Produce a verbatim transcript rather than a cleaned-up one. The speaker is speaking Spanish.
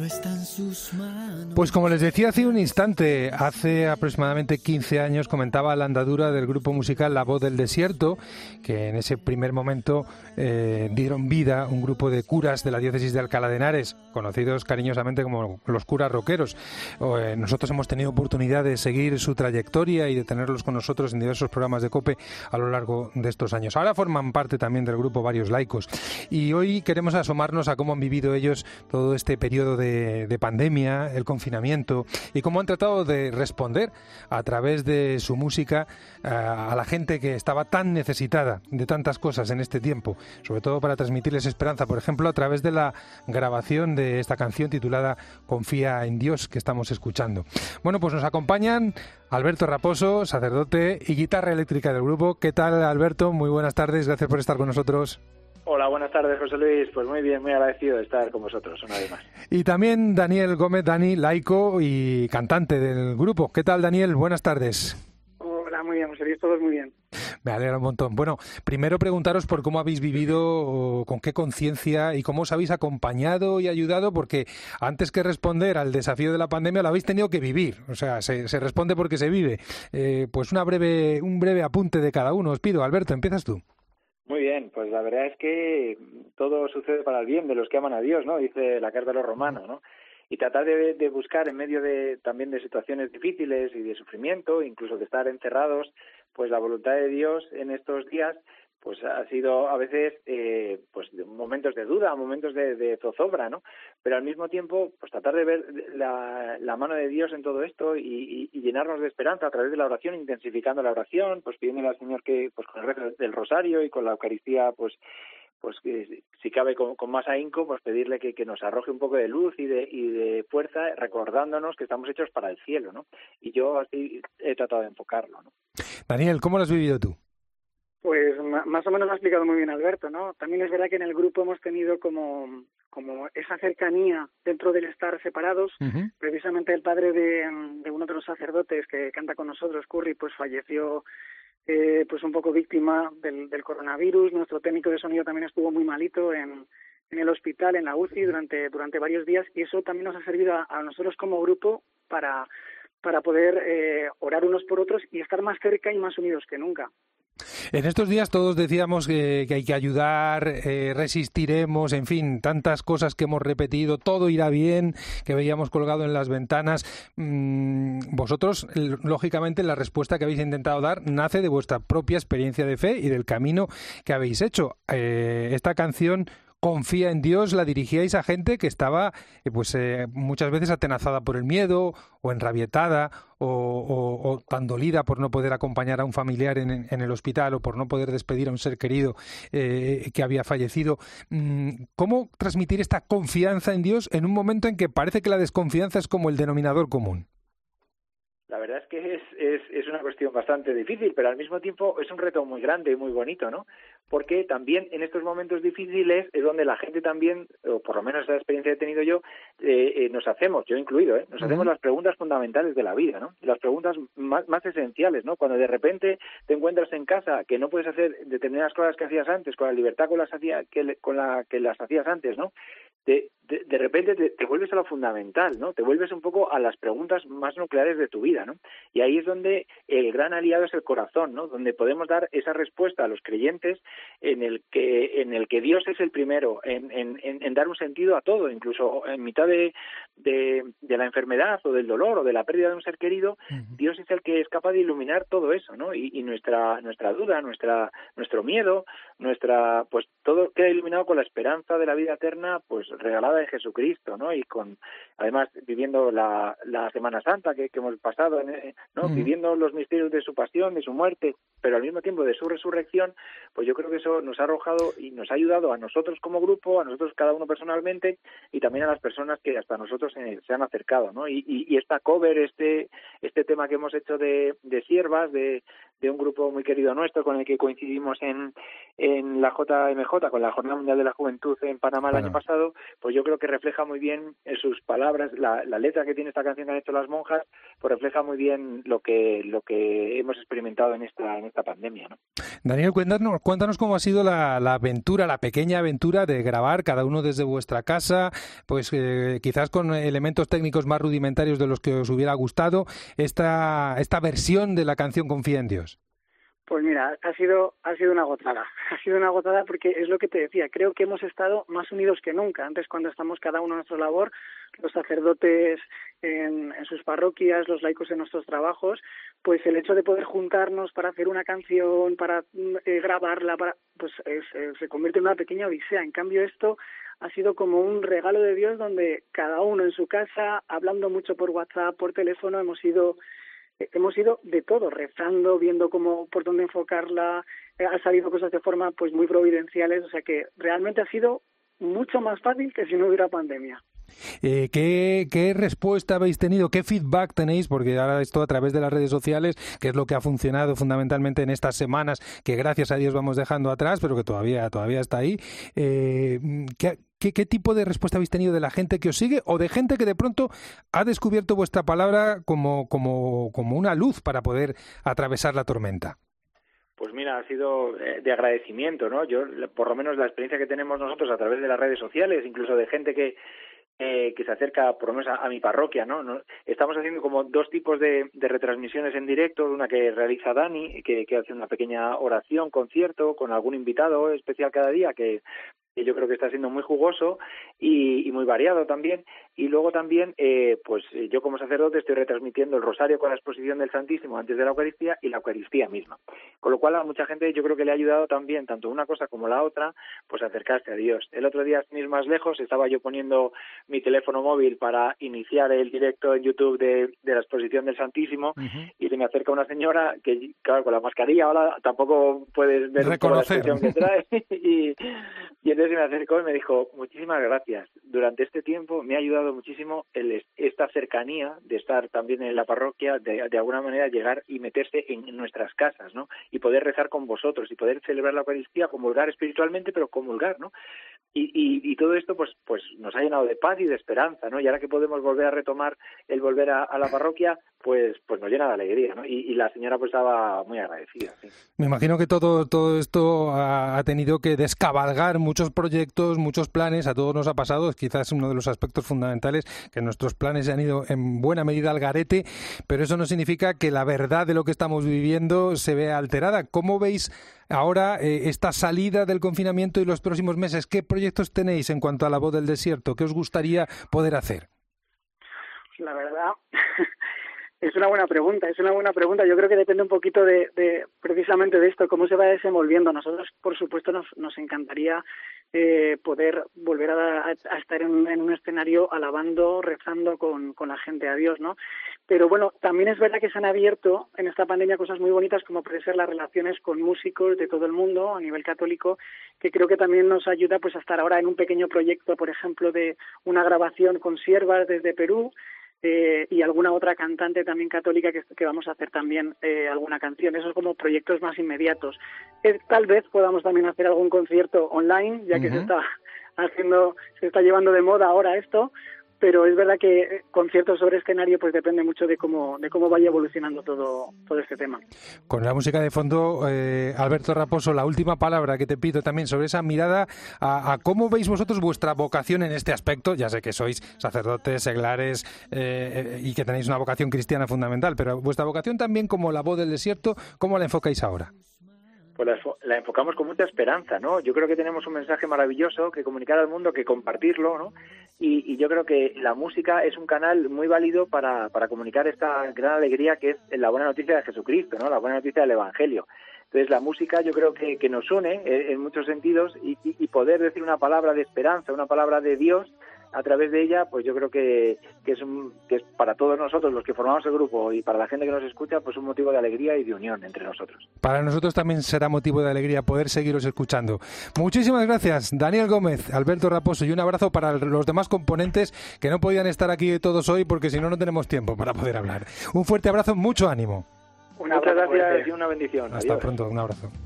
está en sus manos. Pues como les decía hace un instante, hace aproximadamente quince años comentaba la andadura del grupo musical La Voz del Desierto, que en ese primer momento eh, dieron vida un grupo de curas de la diócesis de Alcalá de Henares, conocidos cariñosamente como los curas rockeros. Eh, nosotros hemos tenido oportunidad de seguir su trayectoria y de tenerlos con nosotros en diversos programas de COPE a lo largo de estos años. Ahora forman parte también del grupo varios laicos y hoy queremos asomarnos a cómo han vivido ellos todo este periodo de, de pandemia, el confinamiento y cómo han tratado de responder a través de su música a, a la gente que estaba tan necesitada de tantas cosas en este tiempo, sobre todo para transmitirles esperanza, por ejemplo, a través de la grabación de esta canción titulada Confía en Dios que estamos escuchando. Bueno, pues nos acompañan Alberto Raposo, sacerdote y guitarra eléctrica del grupo. ¿Qué tal, Alberto? Muy buenas tardes, gracias por estar con nosotros. Hola, buenas tardes, José Luis. Pues muy bien, muy agradecido de estar con vosotros una vez más. Y también Daniel Gómez, Dani, laico y cantante del grupo. ¿Qué tal, Daniel? Buenas tardes. Hola, muy bien, José Luis, todos muy bien. Me alegra un montón. Bueno, primero preguntaros por cómo habéis vivido, con qué conciencia y cómo os habéis acompañado y ayudado, porque antes que responder al desafío de la pandemia lo habéis tenido que vivir. O sea, se, se responde porque se vive. Eh, pues una breve, un breve apunte de cada uno. Os pido, Alberto, empiezas tú. Muy bien, pues la verdad es que todo sucede para el bien de los que aman a Dios, ¿no? Dice la carta de los romanos, ¿no? Y tratar de, de buscar en medio de también de situaciones difíciles y de sufrimiento, incluso de estar encerrados, pues la voluntad de Dios en estos días pues ha sido a veces eh, pues momentos de duda, momentos de, de zozobra, ¿no? Pero al mismo tiempo pues tratar de ver la, la mano de Dios en todo esto y, y, y llenarnos de esperanza a través de la oración, intensificando la oración, pues pidiéndole al Señor que pues con el rezo del rosario y con la Eucaristía pues pues que si cabe con, con más ahínco, pues pedirle que, que nos arroje un poco de luz y de, y de fuerza, recordándonos que estamos hechos para el cielo, ¿no? Y yo así he tratado de enfocarlo, ¿no? Daniel, ¿cómo lo has vivido tú? Pues más o menos lo ha explicado muy bien Alberto, ¿no? También es verdad que en el grupo hemos tenido como, como esa cercanía dentro del estar separados. Uh-huh. Precisamente el padre de, de uno de los sacerdotes que canta con nosotros, Curry, pues falleció eh, pues un poco víctima del, del coronavirus. Nuestro técnico de sonido también estuvo muy malito en, en el hospital, en la U C I, durante, durante varios días, y eso también nos ha servido a, a nosotros como grupo para, para poder eh, orar unos por otros y estar más cerca y más unidos que nunca. En estos días todos decíamos que, que hay que ayudar, eh, resistiremos, en fin, tantas cosas que hemos repetido, todo irá bien, que veíamos colgado en las ventanas. Mm, vosotros, lógicamente, la respuesta que habéis intentado dar nace de vuestra propia experiencia de fe y del camino que habéis hecho. Eh, esta canción Confía en Dios la dirigíais a gente que estaba eh, pues eh, muchas veces atenazada por el miedo o enrabietada o, o, o tan dolida por no poder acompañar a un familiar en, en el hospital o por no poder despedir a un ser querido eh, que había fallecido. ¿Cómo transmitir esta confianza en Dios en un momento en que parece que la desconfianza es como el denominador común? La verdad es que es, es, es una cuestión bastante difícil, pero al mismo tiempo es un reto muy grande y muy bonito, ¿no? Porque también en estos momentos difíciles es donde la gente también, o por lo menos esa experiencia que he tenido yo, eh, eh, nos hacemos, yo incluido, ¿eh? nos uh-huh. hacemos las preguntas fundamentales de la vida, ¿no? Las preguntas más, más esenciales, ¿no? Cuando de repente te encuentras en casa que no puedes hacer determinadas cosas que hacías antes, con la libertad con las, hacía, que, con la que las hacías antes, ¿no? De, de, de repente te, te vuelves a lo fundamental, ¿no? Te vuelves un poco a las preguntas más nucleares de tu vida, ¿no? Y ahí es donde el gran aliado es el corazón, ¿no? Donde podemos dar esa respuesta a los creyentes en el que en el que Dios es el primero en, en, en dar un sentido a todo, incluso en mitad de, de, de la enfermedad o del dolor o de la pérdida de un ser querido, uh-huh. Dios es el que es capaz de iluminar todo eso, ¿no? Y, y nuestra nuestra duda, nuestra nuestro miedo, nuestra pues todo queda iluminado con la esperanza de la vida eterna, pues regalada en Jesucristo, ¿no? Y con además viviendo la, la Semana Santa que, que hemos pasado, ¿no? Uh-huh. Viviendo los misterios de su pasión, de su muerte, pero al mismo tiempo de su resurrección, pues yo creo que eso nos ha arrojado y nos ha ayudado a nosotros como grupo, a nosotros cada uno personalmente y también a las personas que hasta nosotros se, se han acercado, ¿no? Y, y, y esta cover, este este tema que hemos hecho de, de siervas, de, de un grupo muy querido nuestro con el que coincidimos en, en la J M J, con la Jornada Mundial de la Juventud en Panamá el bueno. año pasado, pues yo creo que refleja muy bien en sus palabras, la, la letra que tiene esta canción que han hecho las monjas, pues refleja muy bien lo que lo que hemos experimentado en esta en esta pandemia, ¿no? Daniel, cuéntanos, cuéntanos cómo ha sido la, la aventura, la pequeña aventura de grabar cada uno desde vuestra casa, pues eh, quizás con elementos técnicos más rudimentarios de los que os hubiera gustado, esta, esta versión de la canción Confía en Dios. Pues mira, ha sido ha sido una gotada, ha sido una gotada porque es lo que te decía, creo que hemos estado más unidos que nunca. Antes, cuando estamos cada uno en nuestra labor, los sacerdotes en, en sus parroquias, los laicos en nuestros trabajos, pues el hecho de poder juntarnos para hacer una canción, para eh, grabarla, para pues es, eh, se convierte en una pequeña odisea. En cambio, esto ha sido como un regalo de Dios donde cada uno en su casa, hablando mucho por WhatsApp, por teléfono, hemos ido... Hemos ido de todo, rezando, viendo cómo por dónde enfocarla, eh, ha salido cosas de forma pues muy providenciales, o sea que realmente ha sido mucho más fácil que si no hubiera pandemia. Eh, ¿qué, ¿Qué respuesta habéis tenido? ¿Qué feedback tenéis? Porque ahora esto a través de las redes sociales, que es lo que ha funcionado fundamentalmente en estas semanas, que gracias a Dios vamos dejando atrás, pero que todavía, todavía está ahí. Eh, ¿qué, qué, ¿Qué tipo de respuesta habéis tenido de la gente que os sigue o de gente que de pronto ha descubierto vuestra palabra como, como, como una luz para poder atravesar la tormenta? Pues mira, ha sido de agradecimiento, ¿no? Yo, por lo menos la experiencia que tenemos nosotros a través de las redes sociales, incluso de gente que Eh, que se acerca por lo menos a, a mi parroquia, ¿no? ¿no? Estamos haciendo como dos tipos de, de retransmisiones en directo, una que realiza Dani, que, que hace una pequeña oración, concierto, con algún invitado especial cada día, que, que yo creo que está siendo muy jugoso y, y muy variado también, y luego también, eh, pues yo como sacerdote estoy retransmitiendo el rosario con la exposición del Santísimo antes de la Eucaristía y la Eucaristía misma, con lo cual a mucha gente yo creo que le ha ayudado también, tanto una cosa como la otra, pues acercarse a Dios. El otro día, sin ir más lejos, estaba yo poniendo mi teléfono móvil para iniciar el directo en YouTube de, de la exposición del Santísimo, uh-huh. y se me acerca una señora que, claro, con la mascarilla ahora tampoco puedes ver la expresión que trae, y, y entonces se me acercó y me dijo, muchísimas gracias, durante este tiempo me ha ayudado muchísimo el, esta cercanía de estar también en la parroquia, de, de alguna manera llegar y meterse en nuestras casas, ¿no? Y poder rezar con vosotros, y poder celebrar la Eucaristía, comulgar espiritualmente, pero comulgar, ¿no? Y, y, y todo esto pues pues nos ha llenado de paz y de esperanza, ¿no? Y ahora que podemos volver a retomar el volver a, a la parroquia, pues pues nos llena de alegría, ¿no? Y, y la señora pues estaba muy agradecida, sí. Me imagino que todo todo esto ha, ha tenido que descabalgar muchos proyectos, muchos planes, a todos nos ha pasado, es quizás uno de los aspectos fundamentales, que nuestros planes se han ido en buena medida al garete, pero eso no significa que la verdad de lo que estamos viviendo se vea alterada. ¿Cómo veis ahora eh, esta salida del confinamiento y los próximos meses? ¿Qué proyectos tenéis en cuanto a La Voz del Desierto? ¿Qué os gustaría poder hacer? La verdad, es una buena pregunta, es una buena pregunta. Yo creo que depende un poquito de, de precisamente de esto, cómo se va desenvolviendo. Nosotros, por supuesto, nos, nos encantaría eh, poder volver a, a estar en, en un escenario alabando, rezando con, con la gente a Dios, ¿no? Pero bueno, también es verdad que se han abierto en esta pandemia cosas muy bonitas, como puede ser las relaciones con músicos de todo el mundo a nivel católico, que creo que también nos ayuda pues a estar ahora en un pequeño proyecto, por ejemplo, de una grabación con siervas desde Perú, eh, y alguna otra cantante también católica que, que vamos a hacer también eh, alguna canción. Esos como proyectos más inmediatos. Eh, tal vez podamos también hacer algún concierto online, ya que uh-huh. se está haciendo, se está llevando de moda ahora esto. Pero es verdad que conciertos sobre escenario pues depende mucho de cómo de cómo vaya evolucionando todo todo este tema. Con la música de fondo, eh, Alberto Raposo, la última palabra que te pido también sobre esa mirada a, a cómo veis vosotros vuestra vocación en este aspecto. Ya sé que sois sacerdotes, seglares eh, y que tenéis una vocación cristiana fundamental, pero vuestra vocación también como La Voz del Desierto, ¿cómo la enfocáis ahora? Pues la, la enfocamos con mucha esperanza, ¿no? Yo creo que tenemos un mensaje maravilloso que comunicar al mundo, que compartirlo, ¿no? Y, y yo creo que la música es un canal muy válido para, para comunicar esta gran alegría que es la buena noticia de Jesucristo, ¿no? La buena noticia del Evangelio. Entonces la música yo creo que, que nos une en, en muchos sentidos y, y, y poder decir una palabra de esperanza, una palabra de Dios a través de ella, pues yo creo que, que, es un, que es para todos nosotros los que formamos el grupo y para la gente que nos escucha, pues un motivo de alegría y de unión entre nosotros. Para nosotros también será motivo de alegría poder seguiros escuchando. Muchísimas gracias, Daniel Gómez, Alberto Raposo, y un abrazo para los demás componentes que no podían estar aquí todos hoy porque si no, no tenemos tiempo para poder hablar. Un fuerte abrazo, mucho ánimo. Un abrazo. Muchas gracias y una bendición. Hasta Adiós. pronto, un abrazo.